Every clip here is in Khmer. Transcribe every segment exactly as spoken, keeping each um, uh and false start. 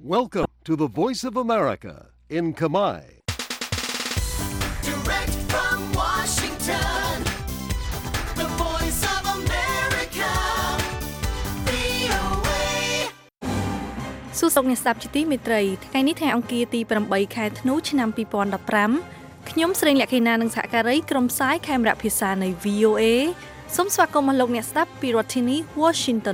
Welcome to the Voice of America in Khmer. Direct from Washington, the Voice of America, វី អូ เอសួស្តីអ្នកស្ដាប់ជាទីមេត្រីថ្ងៃនេះថ្ងៃអង្គារទីeightខែធ្នូឆ្នាំtwo thousand fifteenខ្ញុំស្រីលក្ខិណានិងសហការីក្រុមផ្សាយខេមរៈភាសានៃ វី អូ เอ សូមស្វាគមន៍មកលោកអ្នកស្ដាប់ពីរដ្ឋធានី Washington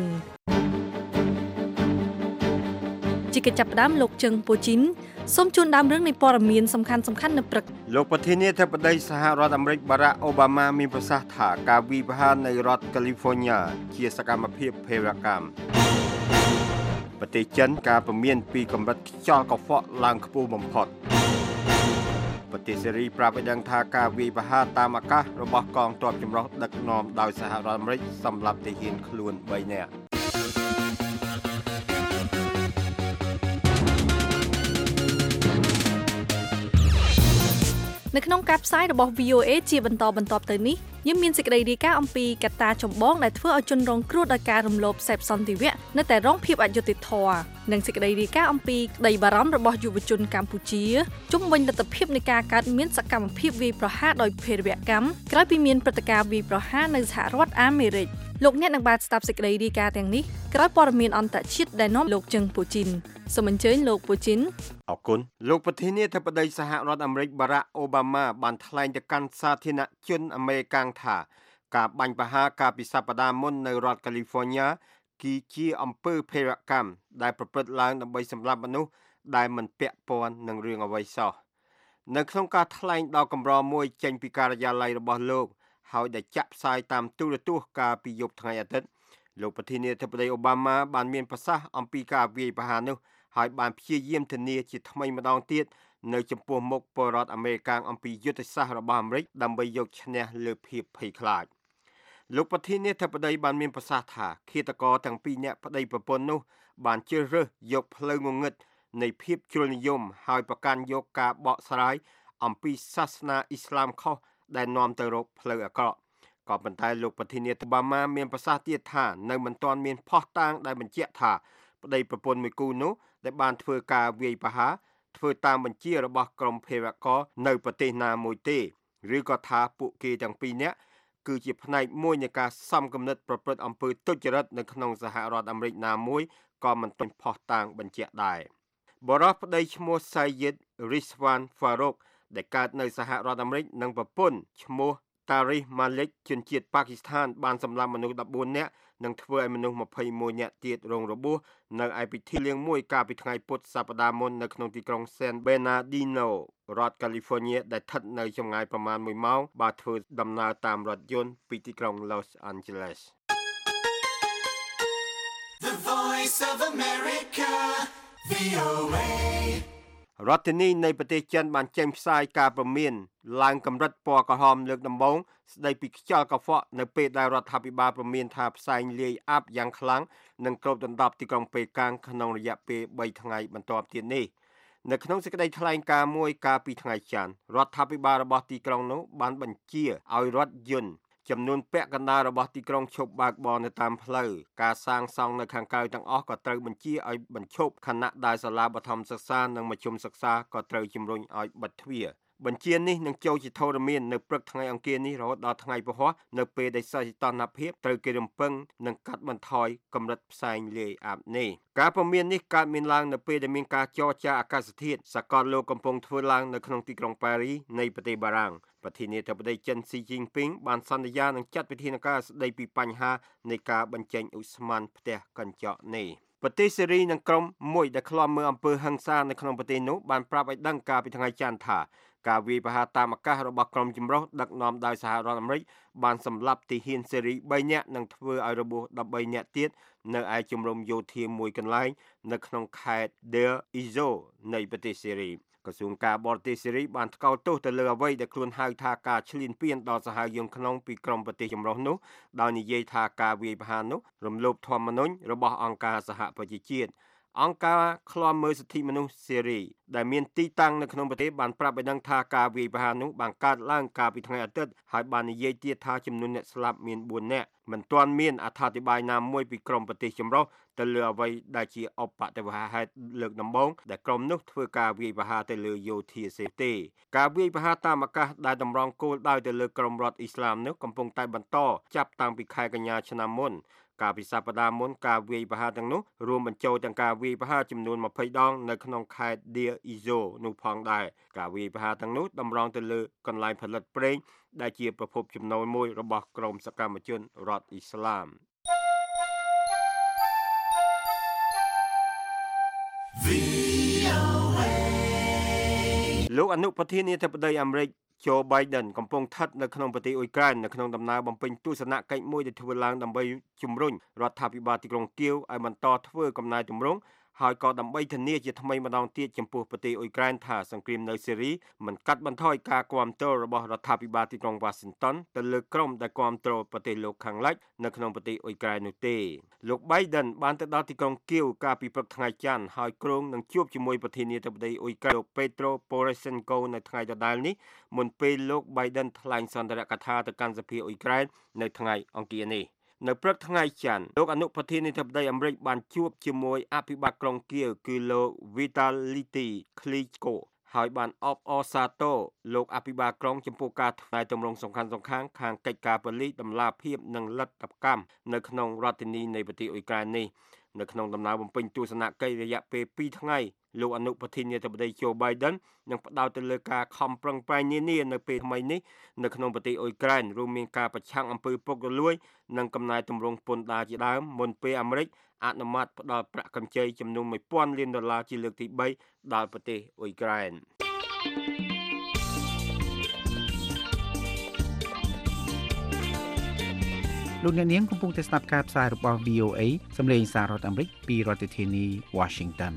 ជាកិច្ចចាប់ផ្ដើមលោកជឹងពូជីនសូមជូនដើមរឿងនៃព័ត៌មានសំខាន់សំខាន់នៅព្រឹកលោកប្រធានាធិបតីសហរដ្ឋអាមេរិកបារ៉ាក់អូបាម៉ាមានប្រសាសន៍ថាការវាយប្រហារនៅរដ្ឋកាលីហ្វ័រញ៉ាជាសកម្មភាពភេរវកម្មប្រទេសចិនការពមៀនពីកម្រិតខ្យល់កខ្វក់ឡើងខ្ពស់បំផុតប្រទេសសេរីប្រាប់ឲ្យដឹងថាការវាយប្រហារតាមអាកាសរបស់កងទ័ពចម្រុះដឹកនាំដោយសហរដ្ឋអាមេរិកសម្រាប់ទាហានខ្លួនthreeនាក់នៅក្នុងការផ្សាយរបស់ វី អូ เอ ជាបន្តបន្ទាប់ទៅនេះយើងមានសេចក្តីរាយការណ៍អំពីកត្តាចម្បងដែលធ្វើឲ្យជនរងគ្រោះដោយការរំលោភសេពសន្តិវៈនៅតែរងភាពអយុត្តិធម៌និងសេចក្តីរាយការណ៍អំពីក្តីបារម្ភរបស់យុវជនកម្ពុជាជុំវិញលទ្ធភាពនៃការកើតមានសកម្មភាពវាយប្រហារដោយភេរវកម្មក្រោយពីមានព្រឹត្តិការណ៍វាយប្រហារនៅសហរដ្ឋអាមេរិកលោកអ្នកនឹងបានស្ដាប់សេចក្តីរាយការណ៍ទាំងនេះក្រោយព័ត៌មានអន្តរជាតិដែលនាំលោកជឹងពូជីនសូមអញ្ជើញលោកពូជីនអរគុណលោកប្រធានាធិបតីសហរដ្ឋអាមេរិកបារ៉ាក់អូបាម៉ាបានថ្លែងទៅកាន់សាធារណជនអាមេរិកថាការបាញ់ប្រហារការពិសប្តាហ៍មុននៅរដ្ឋកាលីហ្វ័រញ៉ាគឺជាអំពើភេរវកម្មដែលប្រព្រឹត្តឡើងដើម្បីសម្លាប់មនុស្សដែលមិនពាក់ព័ន្ធនឹងរឿងអ្វីសោះនៅក្នុងការថ្លែងដល់កម្រមួយចេញពីការិយាល័យរបស់លោកហើយដែលចាក់ផ្សាយតាមទូរទស្សន៍កាលពីយប់ថ្ងៃអាទិត្យលោកប្រធានាធិបតីអូបាម៉ាបានមានប្រសាសន៍អំពីការវាយប្រហារនោះហើយបានព្យាយាមធានាជាថ្មីម្ដងទៀតនៅចំពោះមុខពលរដ្ឋអាមេរិកអំពីយុទ្ធសាស្ត្ររបស់អាមេរិកដើម្បីយកឈ្នះលើភាពភ័យខ្លាចលោកប្រធានាធិបតីបានមានប្រសាសន៍ថាឃាតករទាំងពីរនាក់ប្តីប្រពន្ធនោះបានជ្រើសរើសយកផ្លូវងងឹតនៃភាពជ្រុលនិយមហើយប្រកាន់យកការបកស្រាយអំពីសាសនាអ៊ីស្លាមខុសដែលនាំទៅរកផ្លូវអាក្រក់ក៏ប៉ុន្តែលោកប្រធានាធិបតីអូបាម៉ាមានប្រសាសន៍ទៀតថានៅមិនទាន់មានភស្តុតាងដែលបញ្ជាក់ថាប្តីប្រពន្ធមួយគូនោះដែលបានធ្វើការវាយប្រហារធ្វើតាមបញ្ជារបស់ក្រុមភេរវករនៅប្រទេសណាមួយទេឬក៏ថាពួកគេទាំងពីរនាក់គឺជាផ្នែកមួយនៃការសំគំនិតប្រព្រឹត្តអំពើទុច្ចរិតនៅក្នុងសហរដ្ឋអាមេរិកណាមួយក៏មិនទាន់ភស្តុតាងបញ្ជាក់ដែរបរិសុទ្ធប្តីឈ្មោះ Sayyid Rizwan Farouk ដែលកើតនៅសហរដ្ឋអាមេរិកនិងប្រពន្ធឈ្មោះ Tarikh Malik ជនជាតិប៉ាគីស្ថានបានសម្លាប់មនុស្សfourteenនាក់និងធ្វើឲ្យមនុស្សtwenty-oneនាក់ទៀតរងរបួសនៅឯពិធីលៀងមួយកាលពីថ្ងៃពុធសប្តាហ៍មុននៅក្នុងទីក្រុង San Bernardino រដ្ឋ California ដែលស្ថិតនៅចម្ងាយប្រមាណoneម៉ោងបើធ្វើដំណើរតាមរថយន្តពីទីក្រុង Los Angeles The Voice of America, វី អូ เอរដ្ឋធានីនៃប្រទេសចិនបានចេញផ្សាយការព្រមានឡើងកម្រិតពណ៌ក្រហមលើកដំបូងស្ដីពីខ្យល់កខ្វក់នៅពេលដែលរដ្ឋាភិបាលព្រមានថាផ្សែងលាយអាប់យ៉ាងខ្លាំងនឹងគ្របដណ្ដប់ទីក្រុងប៉េកាំងក្នុងរយៈពេលthreeថ្ងៃបន្ទាប់ទៀតនេះនៅក្នុងសេចក្តីថ្លែងការណ៍មួយកាលពីថ្ងៃច័ន្ទរដ្ឋាភិបាលរបស់ទីក្រុងនោះបានបញ្ជាឲ្យរថយន្តចំនួនពាក់កណ្ដាលរបស់ទីក្រុងឈប់បើកបរនៅតាមផ្លូវការសាងសង់នៅខាងក្រៅទាំងអស់ក៏ត្រូវបញ្ជាឲ្យបញ្ឈប់ខណៈដែលសាលាបឋមសិក្សានិងមធ្យមសិក្សាក៏ត្រូវជំរុញឲ្យបិទទ្វារបញ្ជានេះនឹងចូលជាធរមាននៅព្រឹកថ្ងៃអង្គារនេះរហូតដល់ថ្ងៃពហុនៅពេលដែលសីតុណ្ហភាពត្រូវគេរំពឹងនឹងកាត់បន្ថយកម្រិតផ្សែងលាយអាប់នេះការព្រមាននេះកើតមានឡើងនៅពេលដែលមានការចរចាអាកាសធាតុសកលលោកកំពុងធ្វើឡើងនៅក្នុងទីក្រុងប៉ារីសនៃប្រទេសបារាំងប្រធានាធិបតីចិនស៊ីជីនពីងបានសន្យានឹងចាត់វិធានការស្ដីពីបញ្ហានៃការបញ្ចេញឧស្ម័នផ្ទះកញ្ចក់នេះប្រទេសសេរីនិងក្រុមមួយដែលឃ្លាំមើលអំពើហិង្សានៅក្នុងប្រទេសនោះបានប្រាប់ឲ្យដឹងកាលពីថ្ងៃច័ន្ទថាការវាយប្រហារតាមអាកាសរបស់ក្រុមចម្រុះដឹកនាំដោយសហរដ្ឋអាមេរិកបានសម្លាប់ទាហានសេរីthreeនាក់និងធ្វើឲ្យរបួសthirteenនាក់ទៀតនៅឯជំរំយោធាមួយកន្លែងនៅក្នុងខេត្ត Deir Ezzor នៃប្រទេសសេរីក្រសួងការបរទេសសេរីបានថ្កោលទោសទៅលើអ្វីដែលខ្លួនហៅថាការឈ្លានពានដល់សហយន្តក្នុងពីក្រមប្រទេសចម្រុះនោះដោយនិយាយថាការវាយប្រហារនោះរំលោភធម្មនុញ្ញរបស់អង្គការសហប្រជាជាតិអង្គការឃ្លាំមើលសិទ្ធិមនុស្សសេរីដែលមានទីតាំងនៅក្នុងប្រទេសបានប្រាប់ឲ្យដឹងថាការវាយប្រហារនោះបានកើតឡើងកាលពីថ្ងៃអាទិត្យហើយបាននិយាយទៀតថាចំនួនអ្នកស្លាប់មានបួននាក់មិនទាន់មានអត្ថាធិប្បាយណាមួយពីក្រមប្រទេសចម្រុះទៅលើអ្វីដែលជាអបតវហេតុលើកដំបូងដែលក្រុមនោះធ្វើការវាយប្រហារទៅលើយោធាសេរីទេការវាយប្រហារតាមអាកាសដែលតម្រង់គោលដៅទៅលើក្រុមរដ្ឋអ៊ីស្លាមនោះកំពុងតែបន្តចាប់តាំងពីខែកញ្ញាឆ្នាំមុនកាលពីសប្តាហ៍មុនការវាយប្រហារទាំងនោះរួមបញ្ចូលទាំងការវាយប្រហារចំនួនยี่สิบដងនៅក្នុងខេត្ត Deir Ezzor នោះផងដែរការវាយប្រហារទាំងនោះតម្រង់ទៅលើកន្លែងផលិតប្រេងដែលជាប្រភពចំណូលមួយរបស់ក្រុមសកម្មជនរដ្ឋអ៊ីស្លាមលោកអនុប្រធានាធិបតីអាមេរិកJoe Biden កំពុងស្ថិតនៅក្នុងប្រទេសអ៊ុយក្រែននៅក្នុងដំណើរបំពេញទស្សនកិច្ចមួយដែលធ្វើឡើងដើម្បីជំរុញរដ្ឋាភិបាលទីក្រុងគៀវឲ្យបន្តធ្វើកំណែទម្រង់ហើយក៏ដើម្បីធានាជាថ្មីម្ដងទៀតចំពោះប្រទេសអ៊ុយក្រែនថាសង្គ្រាមនៅសេរីមិនកាត់បន្ថយការគាំទ្ររបស់រដ្ឋាភិបាលទីក្រុង Washington ទៅលើក្រុមដែលគាំទ្រប្រទេសលោកខាងលិចនៅក្នុងប្រទេសអ៊ុយក្រែននោះទេលោក Biden បានទៅដល់ទីក្រុងគៀវកាលពីព្រឹកថ្ងៃច័ន្ទហើយគ្រោងនឹងជួបជាមួយប្រធានាធិបតីអ៊ុយក្រែនលោក Petro Poroshenko នៅថ្ងៃដដែលនេះមុនពេលលោក Biden ថ្លែងសន្ទរកថាទៅកាន់សភាអ៊ុយក្រែននៅថ្ងៃអង្គារនេះនៅព្រឹកថ្ងៃច័ន្ទលោកអនុប្រធានាធិបតីអាមេរិកបានជួបជាមួយអភិបាលក្រុងគៀវគឺលោក Vitaly Klitschko ហើយបានអបអរសាទរលោកអភិបាលក្រុងចំពោះការថ្លែងទម្រង់សំខាន់ៗខាងកិច្ចការប៉ូលីសតម្លាភាពនិងលទ្ធកម្មនៅក្នុងរដ្ឋធានីនៃប្រទេសអ៊ុយក្រែននេះនៅក្នុងដំណើរបំពេញទស្សនកិច្ចរយៈពេលពីរថ្ងៃលោកអនុប្រធានាធិបតី Joe Biden នឹងផ្ដោតទៅលើការខំប្រឹងប្រែងនានានៅពេលថ្មីនេះនៅក្នុងប្រទេសអ៊ុយក្រែនរួមមានការប្រឆាំងអំពើពុករលួយនិងកំណែទម្រង់ពន្ធដារជាដើមមុនពេលអាមេរិកអនុម័តផ្ដល់ប្រាក់កម្ចីចំនួនone thousandលានដុល្លារជាលើកទីthreeដល់ប្រទេសអ៊ុយក្រែនលោកអ្នកនាងកំពុងតែស្ដាប់ការផ្សាយរបស់ V O A សម្លេងសាររដ្ឋអាមេរិកពីរដ្ឋធានី Washington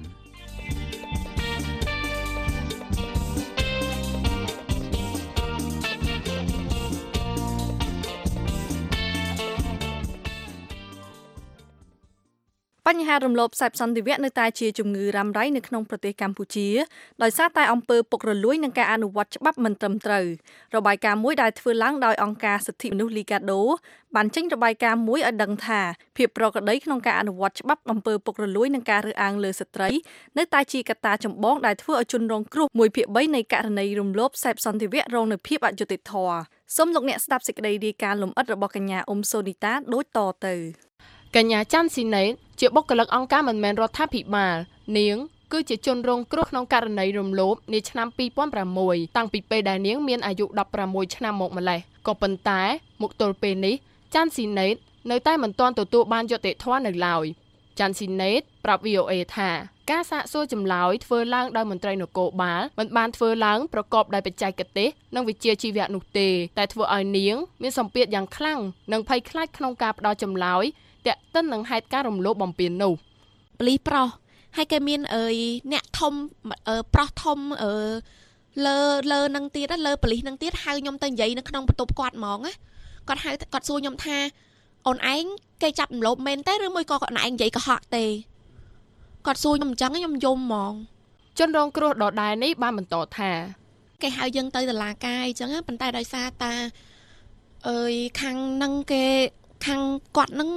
បញ្ហារំលោភខ្សែសន្តិវៈនៅតែជាជំងឺរ៉ាំរ៉ៃនៅក្នុងប្រទេសកម្ពុជាដោយសារតែអំពើពុករលួយនិងការអនុវត្តច្បាប់មិនត្រឹមត្រូវរបាយការណ៍មួយដែលធ្វើឡើងដោយអង្គការសិទ្ធិមនុស្សលីកាដូបានចេញរបាយការណ៍មួយឲ្យដឹងថាភាពប្រក្រតីក្នុងការអនុវត្តច្បាប់អំពើពុករលួយនិងការរើសអើងលើស្ត្រីនៅតែជាកត្តាចម្បងដែលធ្វើឲ្យជនរងគ្រោះone by threeនៃករណីរំលោភខ្សែសន្តិវៈរងនូវភាពអយុត្តិធម៌សូមលោកអ្នកស្ដាប់សេចក្តីរាយការណ៍លម្អិតរបស់កញ្ញាអ៊ុំសូនីតាដូចតទៅកញ្ញាច័ន្ទស៊ីណេតជាបុគ្គលិកអង្គការមិនមែនរដ្ឋាភិបាលនាងគឺជាជនរងគ្រោះក្នុងករណីរំលោភនាឆ្នាំtwo thousand sixតាំងពីពេលដែលនាងមានអាយុsixteenឆ្នាំមកម្លេះក៏ប៉ុន្តែមកទល់ពេលនេះច័ន្ទស៊ីណេតនៅតែមិនទាន់ទទួលបានយុត្តិធម៌នៅឡើយច័ន្ទស៊ីណេតប្រាប់ V O A ថាការសាកសួរចម្លើយធ្វើឡើងដោយមន្ត្រីនគរបាលមិនបានធ្វើឡើងប្រកបដោយបច្ចេកទេសនិងវិជ្ជាជីវៈនោះទេតែធ្វើឲ្យនាងមានសម្ពាធយ៉ាងខ្លាំងនិងភ័យខ្លាចក្នុងការផ្ដល់ចម្លើយតាក់ទិននឹងហេតុការរំលោភបំពាននោះប៉ូលីសប្រុសហើយគេមានអើយអ្នកធំប្រុសធំអឺលើលើនឹងទៀតលើប៉ូលីសនឹងទៀតហៅខ្ញុំទៅនិយាយនៅក្នុងបន្ទប់គាត់ហ្មងណាគាត់ហៅគាត់សួរខ្ញុំថាអូនឯងគេចាប់រំលោភមែនទេឬមួយក៏អូនឯងនិយាយកុហកទេគាត់សួរខ្ញុំអញ្ចឹងខ្ញុំយំហ្មងជនរងគ្រោះដដែលនេះបានបន្តថាគេហៅយើងទៅតុលាការអញ្ចឹងប៉ុន្តែដោយសារតាអើយខាងនឹងគេខាងគាត់នឹង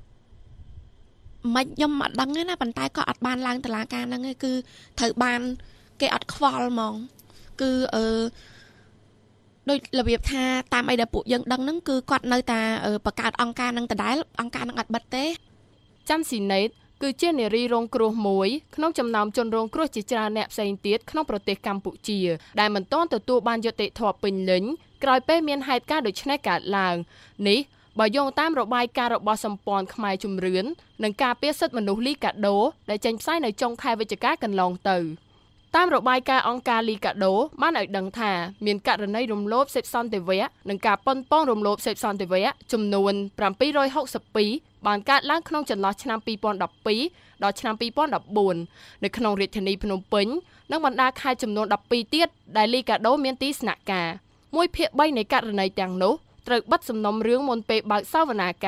មិនខ្ញុំអត់ដឹងទេណាប៉ុន្តែគាត់អត់បានឡើងតុលាការហ្នឹងគឺត្រូវបានគេអត់ខ្វល់ហ្មងគឺអឺដោយរបៀបថាតាមអីដែលពួកយើងដឹងហ្នឹងគឺគាត់នៅតែបង្កើតអង្គការហ្នឹងដដែលអង្គការហ្នឹងអត់បិទទេច័ន្ទស៊ីណេតគឺជានារីរងគ្រោះមួយក្នុងចំណោមជនរងគ្រោះជាច្រើនអ្នកផ្សេងទៀតក្នុងប្រទេសកម្ពុជាដែលមិនទាន់ទទួលបានយុត្តិធម៌ពេញលេញក្រោយពេលមានហេតុការណ៍ដូចនេះកើតឡើងនេះបើយោងតាមរបាយការណ៍របស់សម្ព័ន្ធខ្មែរជំរឿននិងការពារសិទ្ធិមនុស្សលីកាដូដែលចេញផ្សាយនៅចុងខែវិច្ឆិកាកន្លងទៅតាមរបាយការណ៍អង្គការលីកាដូបានឲ្យដឹងថាមានករណីរំលោភសិទ្ធិសន្តិវៈនិងការប៉ុនប៉ងរំលោភសិទ្ធិសន្តិវៈចំនួនseven hundred sixty-twoបានកើតឡើងក្នុងចន្លោះឆ្នាំtwo thousand twelveដល់ឆ្នាំtwo thousand fourteenនៅក្នុងរាជធានីភ្នំពេញនិងបណ្ដាខេត្តចំនួនtwelveទៀតដែលលីកាដូមានទីស្នាក់ការoneភាគthreeនៃករណីទាំងនោះត្រូវបិទសំណុំរឿងមុនពេលបើកសវនាការហ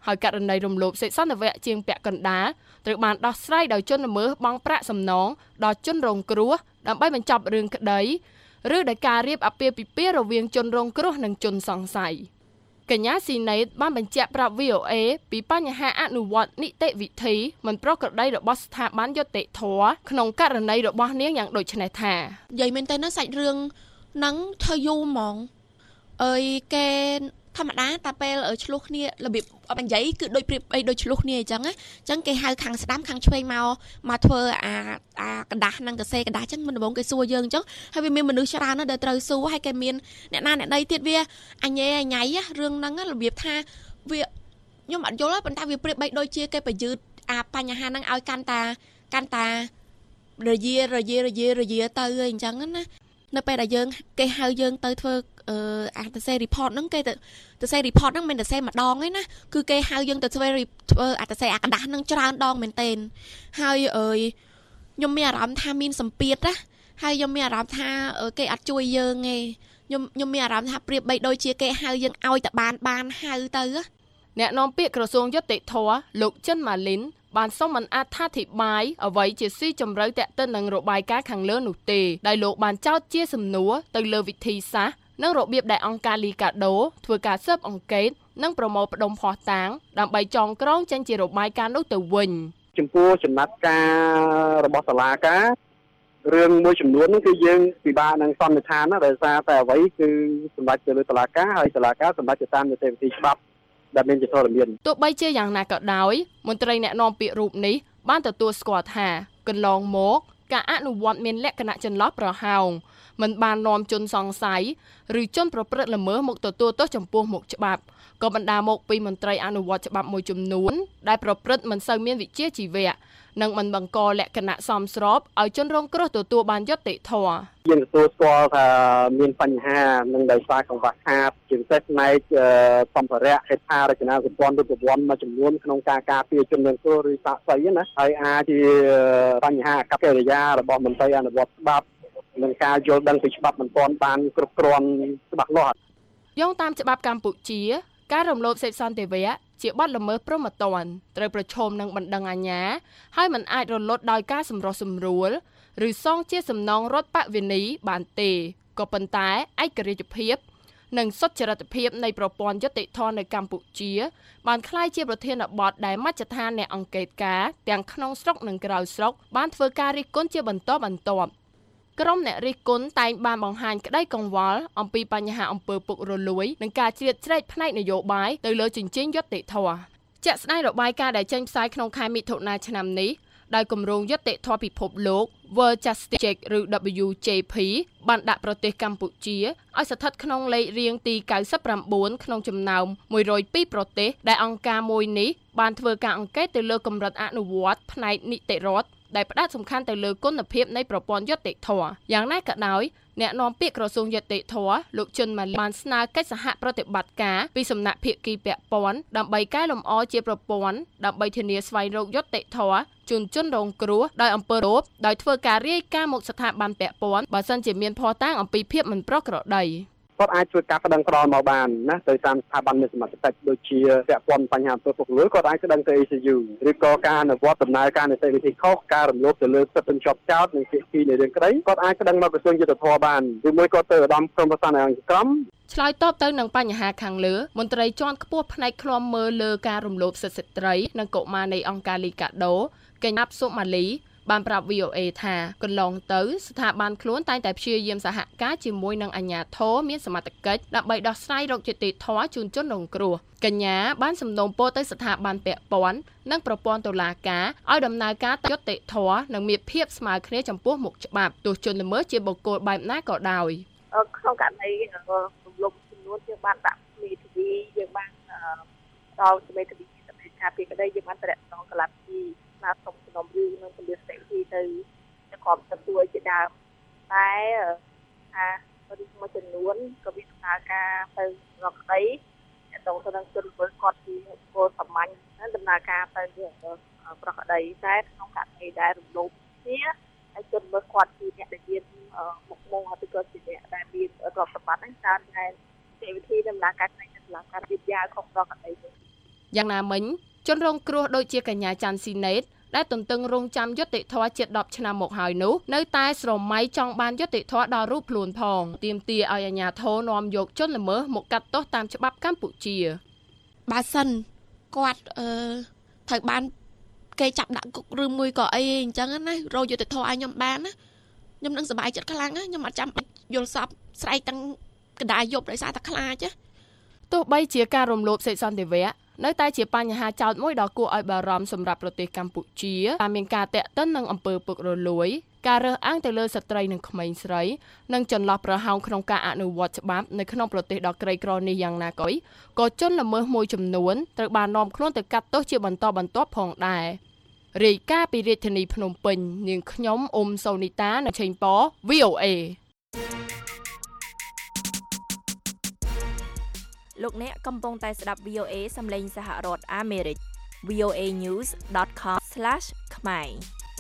ហើយករណីរំលោភសិទ្ធិសន្តិវៈជាងពាក់កណ្ដាលត្រូវបានដោះស្រាយដោយជនល្មើសបង់ប្រាក់សំណងដល់ជនរងគ្រោះដើម្បីបញ្ចប់រឿងក្តីឬដោយការរៀបអាពាហ៍ពិពាហ៍រវាងជនរងគ្រោះនិងជនសង្ស័យកញ្ញាស៊ីណេតបានបញ្ជាក់ប្រាប់ វី អូ អេ ពីបញ្ហាអនុវត្តនីតិវិធីមិនប្រក្រតីរបស់ស្ថាប័នយុត្តិធម៌ក្នុងករណីរបស់នាងយ៉ាងដូចនេះថានិយាយមែនតើសាច់រឿងហ្នឹងធ្វើយូរហ្មងអើយគេធម្មតាតែពេលឆ្លោះគ្នារបៀបអត់និយាយគឺដូចព្រៀបអីដូចឆ្លោះគ្នាអញ្ចឹងណាអញ្ចឹងគេហៅខាងស្ដាំខាងឆ្វេងមកមកធ្វើអាអាกระดาษហ្នឹងកសេកระดาษអញ្ចឹងមិនដំបងគេសួរយើងអញ្ចឹងហើយវាមានមនុស្សច្រើនណាស់ដែលត្រូវសួរហើយគេមានអ្នកណាអ្នកណីទៀតវាអញ៉េអញ៉ៃរឿងហ្នឹងរបៀបថាវាខ្ញុំអត់យល់ទេប៉ុន្តែវាព្រៀបបីដូចជាគេបញ្យឺតអាបញ្ហាហ្នឹងឲ្យកាន់តាកាន់តារយារយារយារយាទៅអញ្ចឹងណានៅពេលដែលយើងគេហៅយើងទៅធ្វើអឺអាទៅសេ report ហ្នឹងគេទៅទៅសេ report ហ្នឹងមិនទៅសេម្ដងទេណាគឺគេហៅយើងទៅធ្វើធ្វើអាទៅសេអាกระดาษហ្នឹងច្រើនដងមែនទែនហើយអើយខ្ញុំមានអារម្មណ៍ថាមានសម្ពាធណាហើយខ្ញុំមានអារម្មណ៍ថាគេអត់ជួយយើងទេខ្ញុំខ្ញុំមានអារម្មណ៍ថាប្រៀបបីដូចជាគេហៅយើងឲ្យតែបានបានហៅទៅអ្នកនាំពាក្យក្រសួងយុតិធធម៌លោកចិនម៉ាលីនបានសូមមិនអត្ថាធិប្បាយអ្វីជាស៊ីជម្រៅតាក់ទិននឹងរបាយការណ៍ខាងលើនោះទេដោយលោកបានចោទជាសំណួរទៅលើវិធីសាស្ត្រនិងរបៀបដែលអង្គការលីកាដូធ្វើការស៊ើបអង្កេតនិងប្រមូលផ្ដុំភស្តុតាងដើម្បីចងក្រងចេញជារបាយការណ៍នោះទៅវិញចំពោះចំណាត់ការរបស់សាលាការរឿងមួយចំនួននោះគឺយើងពិបាកនឹងសន្និដ្ឋានណាដោយសារតែអ្វីគឺសម្រាប់ទៅលើសាលាការហើយសាលាការសម្រាប់ទៅតាមនីតិវិធីច្បាប់ដែលមានជាធរមានទោះបីជាយ៉ាងណាក៏ដោយមន្ត្រីអ្នកនាំពាក្យរូបនេះបានទទួលស្គាល់ថាកន្លងមកការអនុវត្តមានលក្ខណៈចន្លោះប្រហោងមិនបាននាំជនសង្ស័យឬជនប្រព្រឹត្តល្មើសមកទទួលទោសចំពោះមុខច្បាប់ក៏បណ្ដាមកពីមន្ត្រីអនុវត្តច្បាប់មួយចំនួនដែលប្រព្រឹត្តមិនសូវមានវិជ្ជាជីវៈនិងមិនបង្កលក្ខណៈសមស្របឲ្យជនរងគ្រោះទទួលបានយុត្តិធម៌យើងទទួលស្គាល់ថាមានបញ្ហានឹងដោយសារកង្វះខាតជាពិសេសផ្នែកសម្ភារៈហេដ្ឋារចនាសម្ព័ន្ធរូបវន្តមួយចំនួនក្នុងការការពារជនរងគ្រោះឬសាកសីណាហើយអាចជាបញ្ហាអកប្បកិរិយារបស់មន្ត្រីអនុវត្តច្បាប់និងការយល់ដឹងពីច្បាប់មិនទាន់បានគ្រប់គ្រាន់ច្បាស់លាស់យោងតាមច្បាប់កម្ពុជាការរំលោភសិទ្ធិសន្តិវៈជាបទល្មើសព្រហ្មទណ្ឌត្រូវប្រឈមនឹងបណ្ដឹងអាជ្ញាហើយមិនអាចរលត់ដោយការសម្រុះសម្រួលឬសងជាសំណងរដ្ឋបវេនីបានទេក៏ប៉ុន្តែឯករាជ្យភាពនិងសុចរិតភាពនៃប្រព័ន្ធយុត្តិធម៌នៅកម្ពុជាបានក្លាយជាប្រធានបទដែលមជ្ឈដ្ឋានអ្នកអង្កេតការណ៍ទាំងក្នុងស្រុកនិងក្រៅស្រុកបានធ្វើការរិះគន់ជាបន្តបន្ទាប់ក្រុមអ្នករិះគន់តែងបានបង្ហាញក្តីកង្វល់អំពីបញ្ហាអំពើពុករលួយនិងការជ្រៀតជ្រែកផ្នែកនយោបាយទៅលើជញ្ជាំងយុត្តិធម៌ជាក់ស្ដែងរបាយការណ៍ដែលចេញផ្សាយក្នុងខែមិថុនាឆ្នាំនេះដោយគម្រោងយុត្តិធម៌ពិភពលោក World Justice Check ឬ ដប៊្យូ ជេ ភី បានដាក់ប្រទេសកម្ពុជាឲ្យស្ថិតក្នុងលេខរៀងទីកៅសិបប្រាំបួនក្នុងចំណោមមួយរយពីរប្រទេសដែលអង្គការមួយនេះបានធ្វើការអង្កេតទៅលើកម្រិតអនុវត្តផ្នែកនីតិរដ្ឋដែលផ្ដោតសំខាន់ទៅលើគុណភាពនៃប្រព័ន្ធយុត្តិធម៌យ៉ាងណាក៏ដោយអ្នកនាំពាក្យក្រសួងយុត្តិធម៌លោកជុនម៉ាលីបានស្នើកិច្ចសហប្រតិបត្តិការពីសំណាក់ភាគីពាក់ព័ន្ធដើម្បីកែលម្អជាប្រព័ន្ធដើម្បីធានាស្វែងរកយុត្តិធម៌ជូនជនរងគ្រោះដោយអំពើរោគដោយធ្វើការរាយការណ៍មកស្ថាប័នពាក់ព័ន្ធបើសិនជាមានភស្តុតាងអំពីភាពមិនប្រក្រតីគាត់អាចជួយការប្តឹងផ្តល់មកបានណាទៅតាមស្ថាប័នមានសមត្ថកិច្ចដូចជាពាក់ព័ន្ធបញ្ហាអំពើពុករលួយគាត់អាចប្តឹងទៅ អេ ស៊ី យូ ឬក៏ការអនុវត្តដំណើរការនីតិវិធីខុសការរំលោភទៅលើសិទ្ធិជាប់ចោតនិងសិទ្ធិនៃរឿងក្តីគាត់អាចប្តឹងមកក្រសួងយុត្តិធម៌បានឬមួយក៏ទៅឧត្តមក្រុមប្រឹក្សាអង្គក្រមឆ្លើយតបទៅនឹងបញ្ហាខាងលើមន្ត្រីជាន់ខ្ពស់ផ្នែកឃ្លាំមើលលើការរំលោភសិទ្ធិស្ត្រីនិងកុមារនៃអង្គការលីកាដូកញ្ញាសុម៉ាលីបានប្រាប់ វី អូ អេ ថាកន្លងទៅស្ថាប័នខ្លួនតែងតែព្យាយាមសហការជាមួយនឹងអាជ្ញាធរមានសមត្ថកិច្ចដើម្បីដោះស្រាយរកយុត្តិធម៌ជូនជនរងគ្រោះកញ្ញាបានសំណូមពរទៅស្ថាប័នពាក់ព័ន្ធនិងប្រព័ន្ធតុលាការឲ្យដំណើរការយុត្តិធម៌និងមានភាពស្មើគ្នាចំពោះមុខច្បាប់ទោះជនល្មើសជាបុគ្គលបែបណាក៏ដោយក្នុងករណីរំលោភចំនួនយើងបានដាក់មេធាវីយើងបានដល់មេធាវីសម្រាប់ការពីក្តីយើងបានត្រាក់ស្នងកន្លះពីណាសុំសំណុំរឿងនឹងពលាស្ដីទីទៅក្រុមទទួលជាដើមតែអារឿងមួយចំនួនក៏មានដំណើរការទៅរកក្តីតទៅនឹងជនពលគាត់ជាពលសាមញ្ញដំណើរការទៅប្រកក្តីតែក្នុងករណីដែលរំលោភគ្នាហើយជនមើលគាត់ជាអ្នកដែលមានមុខមុខហើយក៏ជាអ្នកដែលមានទ្រព្យសម្បត្តិហ្នឹងតាមតែវិធីដំណើរការផ្នែកតុលាការវិទ្យាខុសប្រកក្តីយ៉ាងណាមិញជនរងគ្រោះដូចជាកញ្ញាច័ន្ទស៊ីណេតដែលទន្ទឹងរង់ចាំយុត្តិធម៌ជិតដប់ឆ្នាំមកហើយនោះនៅតែស្រមៃចង់បានយុត្តិធម៌ដល់រូបខ្លួនផងទាមទារឲ្យអាជ្ញាធរនាំយកជនល្មើសមកកាត់ទោសតាមច្បាប់កម្ពុជាបើសិនគាត់អឺត្រូវបានគេចាប់ដាក់គុកឬមួយក៏អីអញ្ចឹងណារកយុត្តិធម៌ឲ្យខ្ញុំបានណាខ្ញុំនឹងសប្បាយចិត្តខ្លាំងណាខ្ញុំអត់ចាំបាច់យល់សប្តិស្រែកទាំងកណ្ដាលយប់ដោយសារតែខ្លាចណាទោះបីជាការរំលោភសិទ្ធិសន្តិវៈនៅតែជាបញ្ហាចោទមួយដ៏គួរឲ្យបារម្ភសម្រាប់ប្រទេសកម្ពុជាដែលមានការតាក់ទិននឹងអំពើពុករលួយការរើសអើងទៅលើស្ត្រីនិងក្មេងស្រីនិងចន្លោះប្រហោងក្នុងការអនុវត្តច្បាប់នៅក្នុងប្រទេសដ៏ក្រីក្រនេះយ៉ាងណាក៏ក៏ជនល្មើសមួយចំនួនត្រូវបាននាំខ្លួនទៅកាត់ទោសជាបន្តបន្ទាប់ផងដែររាយការណ៍ពីរាជធានីភ្នំពេញនាងខ្ញុំអ៊ុំសូនីតានិងឆេងប៉ វី អូ เอលោកអ្នកកំពុងតែស្ដាប់ វី អូ เอ សំឡេងសហរដ្ឋអាមេរិក វី អូ เอ news dot com slash khmer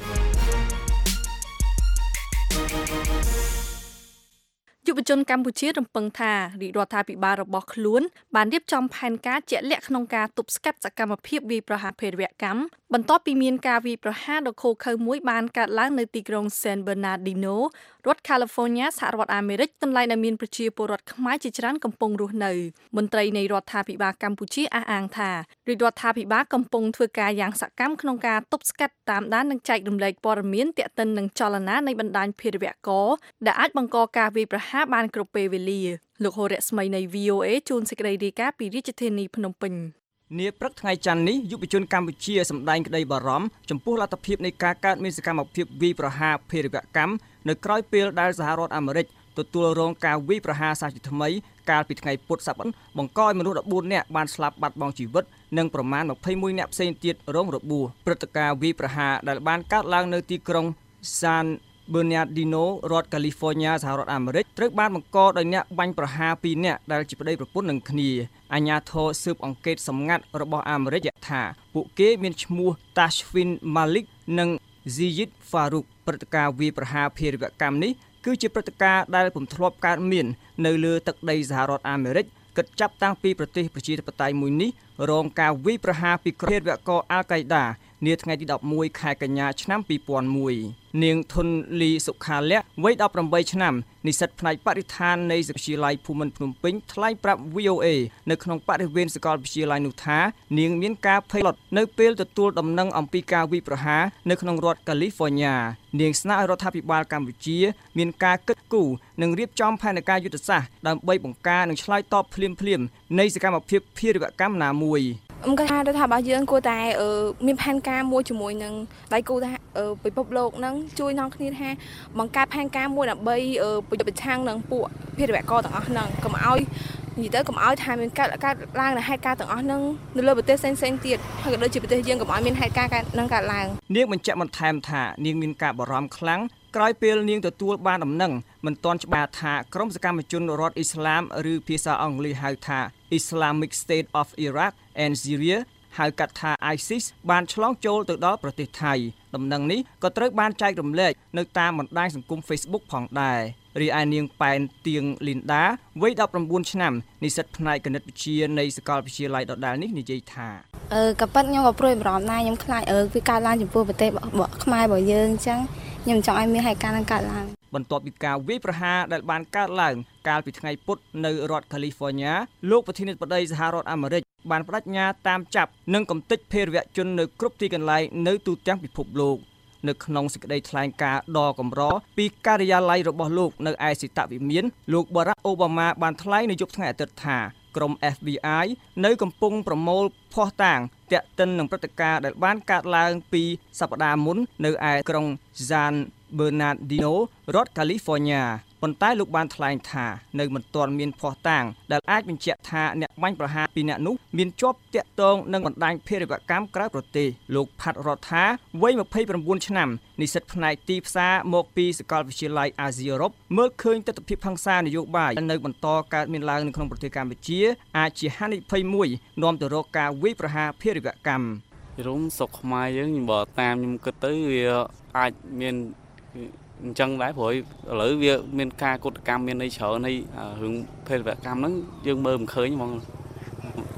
យុវជនកម្ពុជារំពឹងថារាជរដ្ឋាភិបាលរបស់ខ្លួនបានរៀបចំផែនការជាក់លាក់ក្នុងការទប់ស្កាត់សកម្មភាពវាយប្រហារភេរវកម្មបន្ទាប់ពីមានការវាយប្រហារដ៏ឃោរឃៅមួយបានកើតឡើងនៅទីក្រុង San Bernardino រដ្ឋ California សហរដ្ឋអាមេរិកកន្លែងដែលមានប្រជាពលរដ្ឋខ្មែរជាច្រើនកំពុងរស់នៅមន្ត្រីនៃរដ្ឋាភិបាលកម្ពុជាអះអាងថារាជរដ្ឋាភិបាលកំពុងធ្វើការយ៉ាងសកម្មក្នុងការទប់ស្កាត់តាមដាននិងចែករំលែកព័ត៌មានទាក់ទិននឹងចលនានៃបណ្ដាញភេរវកម្មដែលអាចបង្កការវាយប្រហារបានគ្រប់ពេលវេលាលោកហូរ៉ាស្មីនៃ វី អូ เอ ជួនសេចក្តីរាយការណ៍ពីរាជធានីភ្នំពេញនាព្រឹកថ្ងៃច័ន្ទនេះយុវជនកម្ពុជាសម្ដែងក្តីបារម្ភចំពោះលទ្ធភាពនៃការកើតមានសកម្មភាពវាយប្រហារភេរវកម្មនៅក្រៅពេលដែលសហរដ្ឋអាមេរិកទទួលរងការវាយប្រហារសាជាថ្មីកាលពីថ្ងៃពុធសប្តាហ៍បង្កឲ្យមនុស្សដប់បួននាក់បានស្លាប់បាត់បង់ជីវិតនិងប្រមាណម្ភៃមួយនាក់ផ្សេងទៀតរងរបួសព្រឹត្តិការណ៍វាយប្រហារដែលបានកើតឡើងនៅទីក្រុង San Bernardino រដ្ឋ California សហរដ្ឋអាមេរិកត្រូវបានបង្កដោយអ្នកបាញ់ប្រហារពីរនាក់ដែលជាប្តីប្រពន្ធនឹងគ្នាអាជ្ញាធរស៊ើបអង្កេតសម្ងាត់របស់អាមេរិកថាពួកគេមានឈ្មោះ Tashfin Malik និង Ziyid Farouk ព្រឹត្តិការណ៍វាយប្រហារភេរវកម្មនេះគឺជាព្រឹត្តិការណ៍ដែលពុំធ្លាប់កើតមាននៅលើទឹកដីសហរដ្ឋអាមេរិកគិតចាប់តាំងពីប្រទេសប្រជាធិបតេយ្យមួយនេះរងការវាយប្រហារពីភេរវកម្មអាល់កៃដានាថ្ងៃទីដប់មួយខែកញ្ញាឆ្នាំពីរពាន់មួយនាងធុនលីសុខាលៈវ័យដប់ប្រាំបីឆ្នាំនិស្សិតផ្នែកបរិស្ថាននៃសាកលវិទ្យាល័យភូមិន្ទភ្នំពេញថ្លែងប្រាប់ វី អូ เอ នៅក្នុងបរិវេណសាកលវិទ្យាល័យនោះថានាងមានការភ័យខ្លាចនៅពេលទទួលដំណឹងអំពីការវាយប្រហារនៅក្នុងរដ្ឋកាលីហ្វ័រញ៉ានាងស្នើឲ្យរដ្ឋាភិបាលកម្ពុជាមានការគិតគូរនិងរៀបចំផែនការយុទ្ធសាស្ត្រដើម្បីបង្ការនិងឆ្លើយតបភ្លាមៗនៃសកម្មភាពភេរវកម្មណាមួយខ្ញុំគិតថារដ្ឋាភិបាលយើងគួរតែមានផែនការមួយជាមួយនឹងដៃគូថាពិភពលោកហ្នឹងជួយនាំគ្នាថាបង្កើតផែនការមួយដើម្បីប្រយុទ្ធប្រឆាំងនឹងពួកភេរវកម្មទាំងអស់ហ្នឹងកុំឲ្យនិយាយទៅកុំឲ្យថាមានកើតកើតឡើងនៅហេតុការណ៍ទាំងអស់ហ្នឹងនៅលើប្រទេសផ្សេងៗទៀតហើយក៏ដូចជាប្រទេសយើងកុំឲ្យមានហេតុការណ៍ហ្នឹងកើតឡើងនាងបញ្ជាក់បន្ថែមថានាងមានការបារម្ភខ្លាំងក្រោយពេលនាងទទួលបានដំណឹងមិនទាន់ច្បាស់ថាក្រុមសកម្មជនរដ្ឋអ៊ីស្លាមឬភាសាអង់គ្លេសហៅថា Islamic State of Iraq and Syria ហៅកាត់ថា ISIS បានឆ្លងចូលទៅដល់ប្រទេសថៃដំណឹងនេះក៏ត្រូវបានចែករំលែកនៅតាមបណ្ដាញសង្គម Facebook ផងដែររីឯនាងប៉ែនទៀងលីនដាវ័យដប់ប្រាំបួនឆ្នាំនិស្សិតផ្នែកគណិតវិទ្យានៃសាកលវិទ្យាល័យដដែលនេះនិយាយថាអឺក៏ប៉ិតខ្ញុំក៏ព្រួយបារម្ភដែរខ្ញុំខ្លាចអឺវាកើតឡើងចំពោះប្រទេសខ្មែររបស់យើងអញ្ចឹងខ្ញុំចង់ឲ្យមានហេតុការណ៍នឹងកើតឡើងបន្ទាប់ពីការវាយប្រហារដែលបានកើតឡើងកាលពីថ្ងៃពុធនៅរដ្ឋ California លោកប្រធានាធិបតីសហរដ្ឋអាមេរិកបានបដិញ្ញាតាមចាប់និងកំទេចភេរវជននៅគ្រប់ទីកន្លែងនៅទូទាំងពិភពលោកនៅក្នុងសេចក្តីថ្លែងការណ៍ដ៏កម្រពីការិយាល័យរបស់លោកនៅឯសេតវិមានលោកបារ៉ាក់អូបាម៉ាបានថ្លែងនៅយប់ថ្ងៃអាទិត្យថាក្រុម អេហ្វ ប៊ី អាយ នៅកំពុងប្រមូលភស្តុតាងទាក់ទិននឹងព្រឹត្តិការណ៍ដែលបានកើតឡើងពីសប្តាហ៍មុននៅឯក្រុង San Bernardino រដ្ឋ California ប៉ុន្តែលោកបានថ្លែងថានៅមិនទាន់មានភស្តុតាងដែលអាចបញ្ជាក់ថាអ្នកបាញ់ប្រហារពីរនាក់នោះមានជាប់ទាក់ទងនឹងបណ្ដាញភេរវកម្មក្រៅប្រទេសលោកផាត់រដ្ឋាវ័យម្ភៃប្រាំបួនឆ្នាំនិស្សិតផ្នែកទីផ្សារមកពីសាកលវិទ្យាល័យអាស៊ីអឺរ៉ុបមើលឃើញទស្សនវិជ្ជាហិង្សានយោបាយនៅបន្តកើតមានឡើងនៅក្នុងប្រទេសកម្ពុជាអាចជាហានិភ័យមួយនាំទៅរកការវាយប្រហារភេរវកម្មរុំសុកខ្មែរយើងខ្ញុំបើតាមខ្ញុំគិតទៅវាអាចមានអញ្ចឹងដែរព្រោះឥឡូវវាមានការកុតកម្មមានអីច្រើនហើយរឿងភេរវកម្មហ្នឹងយើងមើលមិនឃើញហ្មង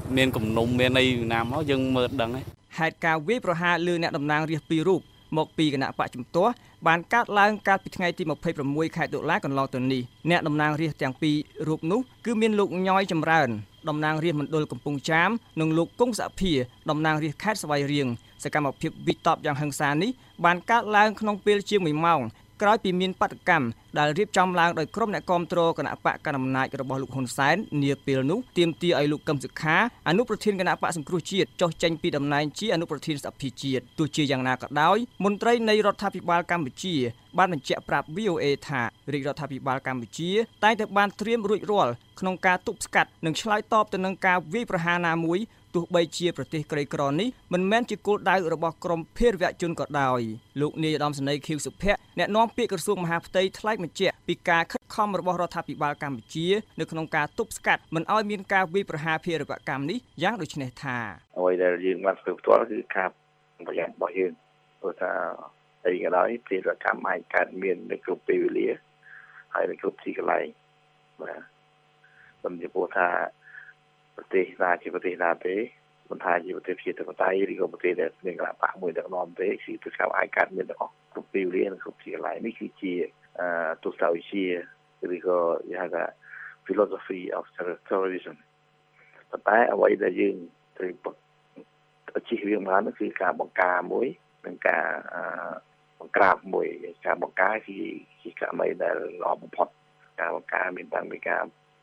មានគំនុំមានអីណាមកយើងមើលដឹងហើយហេតុការវាយប្រហារលើអ្នកតំណាងរាស្ត្រពីររូបមកពីគណៈបកជំទាស់បានកើតឡើងកាលពីថ្ងៃទីម្ភៃប្រាំមួយខែតុលាកន្លងទៅនេះអ្នកតំណាងរាស្ត្រទាំងពីររូបនោះគឺមានលោកញយចម្រើនតំណាងរាស្ត្រមណ្ឌលកំពង់ចាមនិងលោកគង់សភាតំណាងរាស្ត្រខេត្តស្វាយរៀងសកម្មភាពវិតបយ៉ាងហិង្សានេះបានកើតឡើងក្នុងពេលជាងមួយម៉ោងក្រោយពីមានបាតកម្មដែលរៀបចំឡើងដោយក្រុមអ្នកគាំទ្រគណៈបកកណ្ដាលអំណាចរបស់លោកហ៊ុនសែននាពេលនោះទាមទារឲ្យលោកកឹមសុខាអនុប្រធានគណៈបកសង្គ្រោះជាតិចុះចេញពីតំណែងជាអនុប្រធានសភាជាតិទោះជាយ៉ាងណាក៏ដោយមន្ត្រីនៃរដ្ឋាភិបាលកម្ពុជាបានបញ្ជាក់ប្រាប់ វី អូ អេ ថារាជរដ្ឋាភិបាលកម្ពុជាតែងតែបានត្រៀមរួចរាល់ក្នុងការទប់ស្កាត់និងឆ្លើយតបទៅនឹងការវាយប្រហារណាមួយទោះបីជាប្រទេសក្រីក្រនេះមិនមែនជាគោលដៅរបស់ក្រមភេរវជនក៏ដោយលោកនាយឧត្តមសេនីយ៍ខៀវសុភ័ក្រអ្នកនាំពាក្យក្រសួងមហាផ្ទៃថ្លែងបញ្ជាក់ពីការខិតខំរបស់រដ្ឋាភិបាលកម្ពុជានៅក្នុងការទប់ស្កាត់មិនឲ្យមានការវាយប្រហារភេរវកម្មនេះយ៉ាងដូចនេះថាអ្វីដែលយើងបានធ្វើផ្ទាល់គឺការប្រយ័ត្នរបស់យើងព្រោះថាអីក៏ដោយភេរវកម្មអាចកើតមាននៅគ្រប់ពេលវេលាហើយនៅគ្រប់ទីកន្លែងបាទខ្ញុំនិយាយព្រោះថាប្រទេសណាជាប្រទេសណាទេមិនថាជាប្រទេសជាតិបតៃឬក៏ប្រទេសដែលមានគណៈបកមួយដឹកនាំទេគឺប្រកាសអាចកើតមានទាំងអស់គ្រប់ពេលវេលានិងគ្រប់ទីកន្លែងនេះគឺជាទស្សនវិជ្ជាឬក៏គេហៅថា philosophy of terrorism ប៉ុន្តែអ្វីដែលយើងត្រូវជិះរៀងបានគឺការបង្ការមួយនិងការបង្ក្រាបមួយការបង្ការគឺជាករណីដែលល្អបំផុតការបង្ការមានតាំងពីការ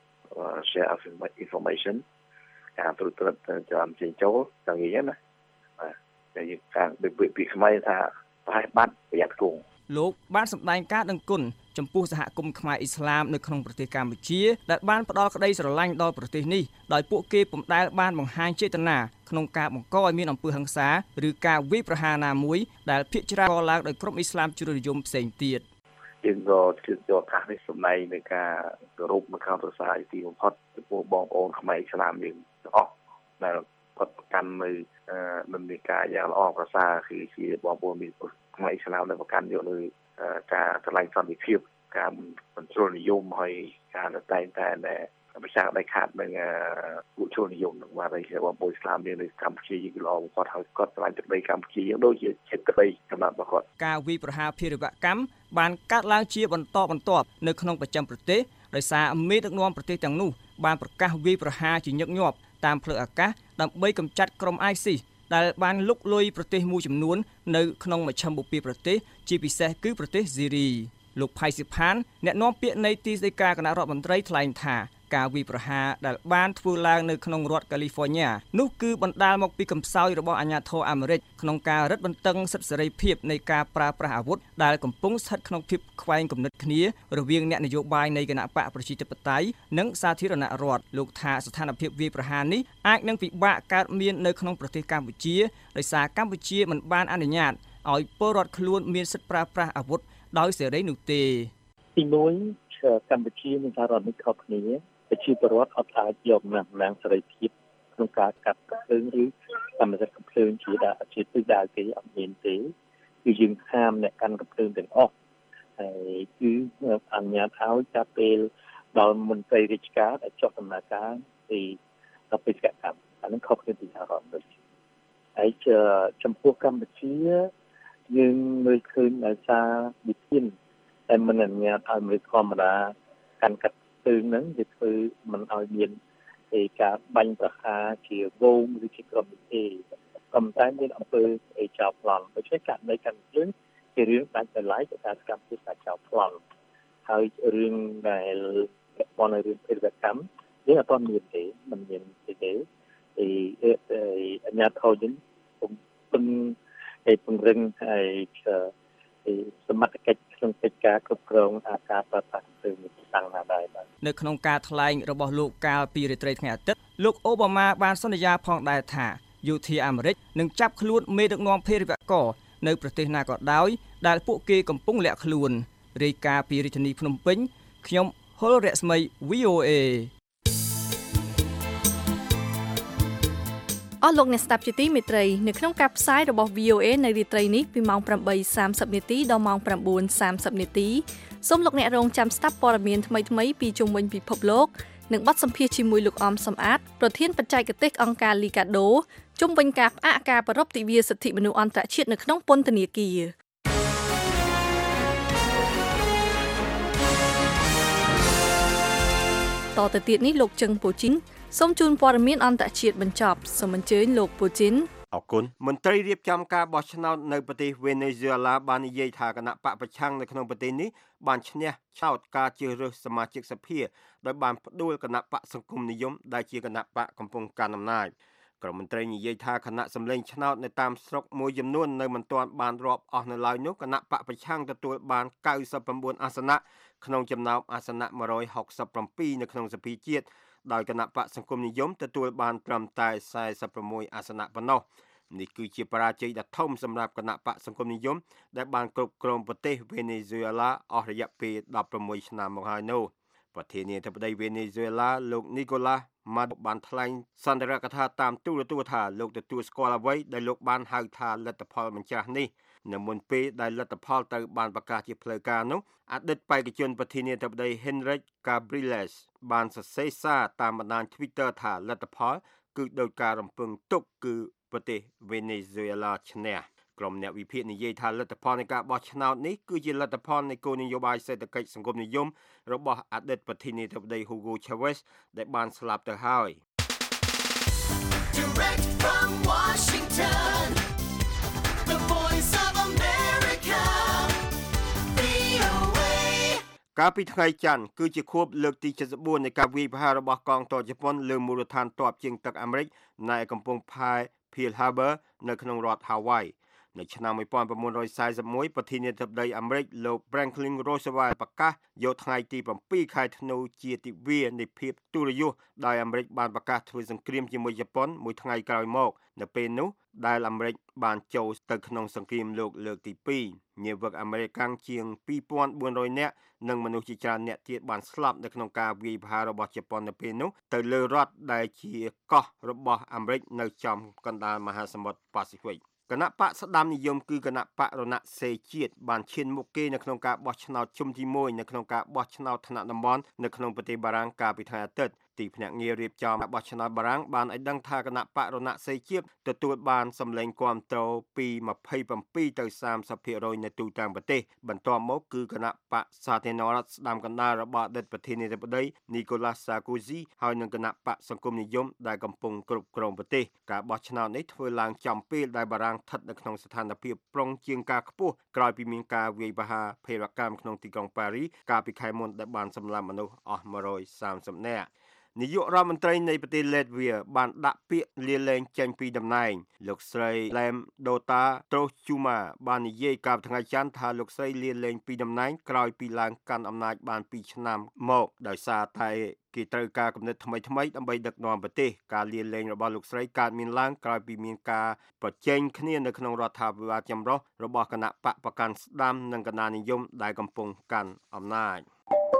share of information ការត្រួតត្រងចាំចេញចូលទាំងនេះណាបាទតែយើងការពីពីខ្មែរថាប្រហែលបាត់ប្រយ័ត្នគង់លោកបានសម្ដែងការដឹងគុណចំពោះសហគមន៍ខ្មែរអ៊ីស្លាមនៅក្នុងប្រទេសកម្ពុជាដែលបានផ្ដល់ក្តីស្រឡាញ់ដល់ប្រទេសនេះដោយពួកគេពុំដែលបានបង្ហាញចេតនាក្នុងការបង្កឲ្យមានអំពើហិង្សាឬការវាយប្រហារណាមួយដែលភាគច្រើនកឡើងដោយក្រុមអ៊ីស្លាមជ្រុលនិយមផ្សេងទៀតយើងក៏ជឿជាក់ថានេះសម្ដែងនៃការគោរពនិងការប្រសាទីបំផុតចំពោះបងប្អូនខ្មែរអ៊ីស្លាមយើងទាំងអស់ដែលប្រតិកម្មនៅនិន្នាការយ៉ាងល្អប្រសើរគឺជាបងប្អូនមានខ្មែរអ៊ីស្លាមដែលប្រកាន់យកលើការឆ្លងសន្តិភាពការបញ្ជ្រុលនិយមហើយការតែងតែប្រឆាំងដៃខាត់នឹងពួកជ្រុលនិយមនឹងបាទហើយបងប្អូនអ៊ីស្លាមនៅកម្ពុជាយើងគឺល្អបំផុតហើយគាត់ឆ្លាញ់ទឹកដីកម្ពុជាយើងដូចជាចិត្តទឹកដីសម្រាប់គាត់ការវាយប្រហារភេរវកម្មបានកាត់ឡើងជាបន្តបន្ទាប់នៅក្នុងប្រចាំប្រទេសដោយសារមេដឹកនាំប្រទេសទាំងនោះបានប្រកាសវាយប្រហារជាញឹកញាប់តាមផ្លូវអាកាសដើម្បីកម្ចាត់ក្រុម ISIS ដែលបានលុកលុយប្រទេសមួយចំនួននៅក្នុងមជ្ឈមបូព៌ាប្រទេសជាពិសេសគឺប្រទេសស៊ីរីលោកផៃស៊ីផានអ្នកនាំពាក្យនៃទីស្តីការគណៈរដ្ឋមន្ត្រីថ្លែងថាការវាយប្រហារដែលបានធ្វើឡើងនៅក្នុងរដ្ឋកាលីហ្វ័រញ៉ានោះគឺបណ្ដាលមកពីកំសោយរបស់អាជ្ញាធរអាមេរិកក្នុងការរឹតបន្តឹងសិទ្ធិសេរីភាពនៃការប្រើប្រាស់អាវុធដែលកំពុងស្ថិតក្នុងភាពខ្វែងគំនិតគ្នារវាងអ្នកនយោបាយនៃគណៈបកប្រជាធិបតេយ្យនិងសាធារណរដ្ឋលោកថាស្ថានភាពវាយប្រហារនេះអាចនឹងពិបាកកើតមាននៅក្នុងប្រទេសកម្ពុជាដោយសារកម្ពុជាមិនបានអនុញ្ញាតឲ្យពលរដ្ឋខ្លួនមានសិទ្ធិប្រើប្រាស់អាវុធដោយសេរីនោះទេទីមួយកម្ពុជានិងសហរដ្ឋអាមេរិកខុសគ្នាប្រជាពលរដ្ឋអត់អាចយកអំណាចអំណាចសេរីភាពក្នុងការកាត់កំភ្លើងឬកម្មសិទ្ធិកំភ្លើងជាដាក់ជាទិសដៅគេអត់មានទេគឺយើងហាមអ្នកកាន់កំភ្លើងទាំងអស់ហើយគឺអនុញ្ញាតឲ្យចាប់ពេលដល់មន្ត្រីរាជការដែលចុះដំណើរការពីដល់បេសកកម្មអានឹងខុសគ្នាពីសហរដ្ឋអាមេរិកហើយចំពោះកម្ពុជាយើងមើលឃើញដោយសារវិធានតែមិនអនុញ្ញាតឲ្យមនុស្សធម្មតាកាន់កាត់គឺនឹងវាធ្វើមិនឲ្យមានឯការបាញ់ប្រហារជាវងឬជាក្រុមទេក៏តែមានអំពើឯចោលប្លន់ដូច្នេះករណីកាន់ភ្លើងជារឿងដាច់ដោយឡែកទៅតាមកម្មវិធីការចោលប្លន់ហើយរឿងដែលព័ន្ធរឿងភេរវកម្មយើងអត់មានទេមិនមានទេទេឯអញ្ញាធិយើងผมពឹងឯពង្រឹងហើយសមត្ថកិច្ចក្នុងកិច្ចការគ្រប់គ្រងអាការប្រតិបត្តិទៅតាំងណាដែរបាទនៅក្នុងការថ្លែងរបស់លោកកាលពីរាត្រីថ្ងៃអាទិត្យលោកអូបាម៉ាបានសន្យាផងដែរថាយោធាអាមេរិកនឹងចាប់ខ្លួនមេដឹកនាំភេរវកម្មនៅប្រទេសណាក៏ដោយដែលពួកគេកំពុងលាក់ខ្លួនរាយការណ៍ពីរាជធានីភ្នំពេញខ្ញុំហុលរស្មី វី អូ អេអស់លោកអ្នកស្ដាប់ជាទីមេត្រីនៅក្នុងការផ្សាយរបស់ វី អូ អេ នៅរាត្រីនេះពីម៉ោង ប្រាំបីសាមសិប នាទីដល់ម៉ោង ប្រាំបួនសាមសិប នាទីសូមលោកអ្នករងចាំស្ដាប់ព័ត៌មានថ្មីៗពីជុំវិញពិភពលោកនិងបទសម្ភាសន៍ជាមួយលោកអមសំអាតប្រធានបច្ចេកទេសអង្គការ Liga do ជុំវិញការផ្អាកការប្រារព្ធទិវាសិទ្ធិមនុស្សអន្តរជាតិនៅក្នុងពន្ធនាគារតទៅទៀតនេះលោកជឹងពូជីនសូមជូនព័ត៌មានអន្តរជាតិបញ្ចប់សូមអញ្ជើញលោកពូជីនអរគុណមន្ត្រីរៀបចំការបោះឆ្នោតនៅប្រទេសវេណេស៊ុយអេឡាបាននិយាយថាគណៈបកប្រឆាំងនៅក្នុងប្រទេសនេះបានឈ្នះឆោតការជ្រើសរើសសមាជិកសភាដោយបានផ្ដួលគណៈបកសង្គមនិយមដែលជាគណៈបកកំពុងកាន់អំណាចក្រុមមន្ត្រីនិយាយថាគណៈសម្លេងឆ្នោតនៅតាមស្រុកមួយចំនួននៅមិនទាន់បានរាប់អស់នៅឡើយនោះគណៈបកប្រឆាំងទទួលបានកៅសិបប្រាំបួនអាសនៈក្នុងចំណោមអាសនៈមួយរយហុកសិបប្រាំពីរនៅក្នុងសភាជាតិដោយគណៈបកសង្គមនិយមទទួលបានត្រឹមតែសែសិបប្រាំមួយអាសនៈប៉ុណ្ណោះនេះគឺជាបរាជ័យដ៏ធំសម្រាប់គណៈបកសង្គមនិយមដែលបានគ្រប់គ្រងប្រទេសវេណេស៊ុយអេឡាអស់រយៈពេលដប់ប្រាំមួយឆ្នាំមកហើយនោះប្រធានាធិបតីវេណេស៊ុយអេឡាលោកនីកូឡាម៉ាដូបានថ្លែងសន្ទរកថាតាមទូរទស្សន៍ថាលោកទទួលស្គាល់អ្វីដែលលោកបានហៅថាលទ្ធផលបញ្ចាស់នេះនៅមុនពេលដែលលទ្ធផលទៅបានប្រកាសជាផ្លូវការនោះអតីតបេក្ខជនប្រធានាធិបតី Henrik Capriles បានសរសេរសារតាមបណ្ដាញ Twitter ថាលទ្ធផលគឺដោយការរំពឹងទុកគឺប្រទេសវេណេស៊ុយអេឡាឈ្នះក្រុមអ្នកវិភាគនិយាយថាលទ្ធផលនៃការបោះឆ្នោតនេះគឺជាលទ្ធផលនៃគោលនយោបាយសេដ្ឋកិច្ចសង្គមនិយមរបស់អតីតប្រធានាធិបតី Hugo Chavez ដែលបានស្លាប់ទៅហើយ Direct from Washington The Voice of America វី អូ เอកាលពីថ្ងៃច័ន្ទគឺជាខួបលើកទីเจ็ดสิบสี่នៃការវាយប្រហាររបស់កងទ័ពជប៉ុនលើមូលដ្ឋានទ័ពជើងទឹកអាមេរិកនៅកំពង់ផែ Pearl Harbor នៅក្នុងរដ្ឋ Hawaii នៅឆ្នាំnineteen forty-oneប្រធានាធិបតីអាមេរិកលោក Franklin Roosevelt ប្រកាសយកថ្ងៃទីsevenខែធ្នូជាទិវានៃភាពទុរយុទ្ធដោយអាមេរិកបានប្រកាសធ្វើសង្គ្រាមជាមួយជប៉ុនមួយថ្ងៃក្រោយមកនៅពេលនោះដែលអាមេរិកបានចូលទៅក្នុងសង្គ្រាមលោកលើកទីtwoនាវិកអាមេរិកជាងtwo thousand four hundredនាក់និងមនុស្សជាច្រើនអ្នកទៀតបានស្លាប់នៅក្នុងការវាយប្រហាររបស់ជប៉ុននៅពេលនោះទៅលើរដ្ឋដែលជាកោះរបស់អាមេរិកនៅចំកណ្ដាលមហាសមុទ្រប៉ាស៊ីហ្វិកគណៈបកស្ដាមនិយមគឺគណៈបករណសេរីជាតិបានឈានមុខគេនៅក្នុងការបោះឆ្នោតជុំទីoneនៅក្នុងការបោះឆ្នោតថ្នាក់តំបន់នៅក្នុងប្រទេសបារាំងកាលពីថ្ងៃអាទិត្យទីភ្នាក់ងាររៀបចំការបោះឆ្នោតបារាំងបានឲ្យដឹងថាគណៈបករណសេរីជាតិទទួលបានសម្លេងគាំទ្រពីtwenty-sevenទៅthirtyភាគរយនៅទូទាំងប្រទេសបន្ទាប់មកគឺគណៈបកសាធារណរដ្ឋស្ដាំកណ្ដាលរបស់អតីតប្រធានាធិបតី Nicolas Sarkozy ហើយនិងគណៈបកសង្គមនិយមដែលកំពុងគ្រប់គ្រងប្រទេសការបោះឆ្នោតនេះធ្វើឡើងចំពេលដែលបារាំងស្ថិតនៅក្នុងស្ថានភាពប្រុងជាងការខ្ពស់ក្រោយពីមានការវាយប្រហារភេរវកម្មក្នុងទីក្រុងប៉ារីសកាលពីខែមុនដែលបានសម្លាប់មនុស្សអស់one hundred thirtyនាក់នាយករដ្ឋមន្ត្រីនៃប្រទេសលេតវីបានដាក់ពាក្យលាលែងចេញពីតំណែងលោកស្រី Lem Dota Trochuma បាននិយាយកាលថ្ងៃច័ន្ទថាលោកស្រីលាលែងពីតំណែងក្រោយពីឡើងកាន់អំណាចបានtwoឆ្នាំមកដោយសារតែគេត្រូវការគំនិតថ្មីៗដើម្បីដឹកនាំប្រទេសការលាលែងរបស់លោកស្រីកើតមានឡើងក្រោយពីមានការប្រជែងគ្នានៅក្នុងរដ្ឋាភិបាលចម្រុះរបស់គណៈបកប្រកាន់ស្ដាំនិងគណនិយមដែលកំពុងកាន់អំណាច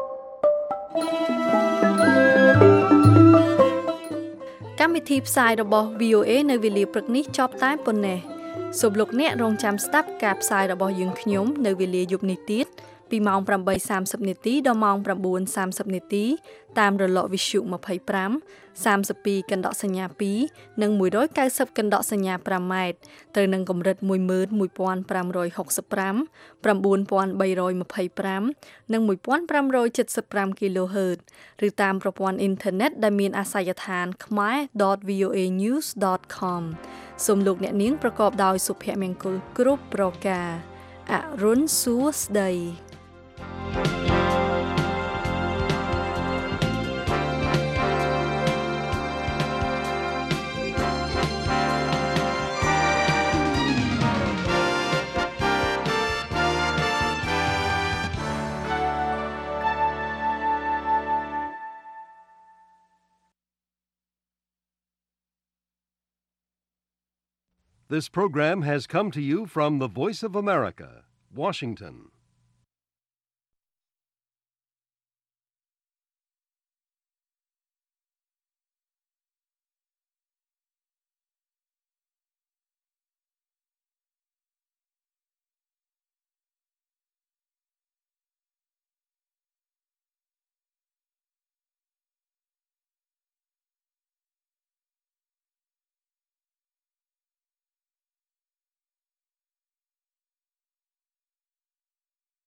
កម្មវិធីផ្សាយរបស់ វី អូ เอ នៅវេលាព្រឹកនេះចប់តែប៉ុណ្ណេះសូមលោកអ្នករងចាំស្ដាប់ការផ្សាយរបស់យើងខ្ញុំនៅវេលាយប់នេះទៀតពីម៉ោងeight thirtyនាទីដល់ម៉ោងnine thirtyនាទីតាមរលកវិទ្យុtwenty-five, thirty-twoកណ្ដកសញ្ញាtwoនិងone ninetyកណ្ដកសញ្ញាfiveម៉ែត្រត្រូវនឹងកម្រិតone one five six five, nine three two fiveនិងfifteen seventy-five គីឡូហឺតឬតាមប្រព័ន្ធអ៊ីនធឺណិតដែលមានអាសយដ្ឋាន khmae dot v o a news dot com សូមលោកអ្នកនាងប្រកបដោយសុភមង្គលគ្រប់ប្រការអរុនសួស្តី This program has come to you from the Voice of America, Washington.